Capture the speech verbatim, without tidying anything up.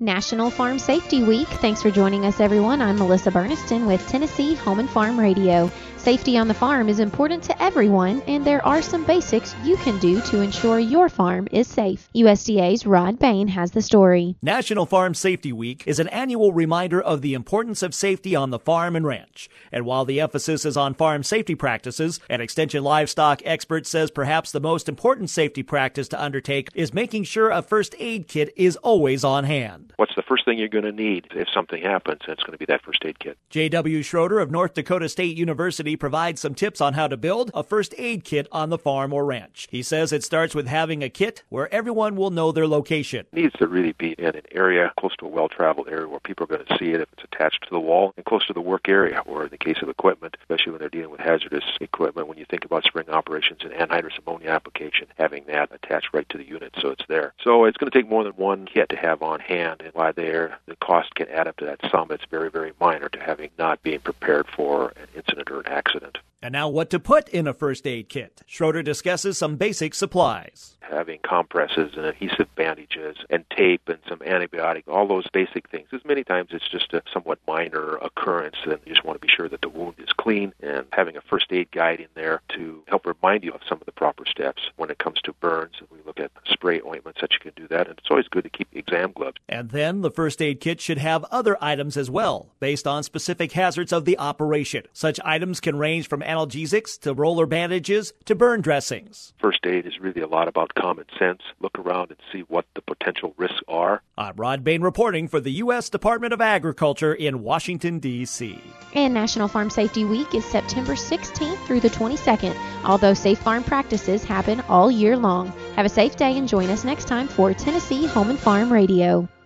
National Farm Safety Week. Thanks for joining us, everyone. I'm Melissa Burniston with Tennessee Home and Farm Radio. Safety on the farm is important to everyone, and there are some basics you can do to ensure your farm is safe. U S D A's Rod Bain has the story. National Farm Safety Week is an annual reminder of the importance of safety on the farm and ranch. And while the emphasis is on farm safety practices, an extension livestock expert says perhaps the most important safety practice to undertake is making sure a first aid kit is always on hand. What's the first thing you're going to need if something happens? It's going to be that first aid kit. J W Schroeder of North Dakota State University provides some tips on how to build a first aid kit on the farm or ranch. He says it starts with having a kit where everyone will know their location. It needs to really be in an area close to a well-traveled area where people are going to see it if it's attached to the wall, and close to the work area, or in the case of equipment, especially when they're dealing with hazardous equipment, when you think about spring operations and anhydrous ammonia application, having that attached right to the unit so it's there. So it's going to take more than one kit to have on hand, and while there, the cost can add up to that sum. It's very, very minor to having not being prepared for an incident or an accident. And now what to put in a first aid kit. Schroeder discusses some basic supplies. Having compresses and adhesive bandages and tape and some antibiotic, all those basic things. As many times it's just a somewhat minor occurrence, and you just want to be sure that the wound is clean, and having a first aid guide in there to help remind you of some of the proper steps when it comes to burns. We look at spray ointments that you can do that, and it's always good to keep exam gloves. And then the first aid kit should have other items as well, based on specific hazards of the operation. Such items can range from analgesics to roller bandages to burn dressings. First aid is really a lot about common sense. Look around and see what the potential risks are. I'm Rod Bain reporting for the U S Department of Agriculture in Washington, D C And National Farm Safety Week is September sixteenth through the twenty-second, although safe farm practices happen all year long. Have a safe day and join us next time for Tennessee Home and Farm Radio.